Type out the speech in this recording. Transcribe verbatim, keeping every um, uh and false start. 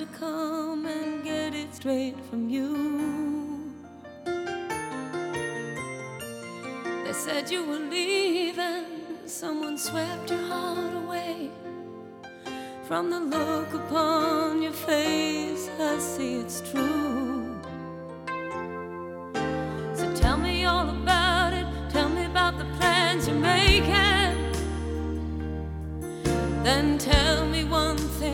to come and get it straight from you. They said you were leaving, someone swept your heart away. From the look upon your face, I see it's true. So tell me all about it, tell me about the plans you're making. Then tell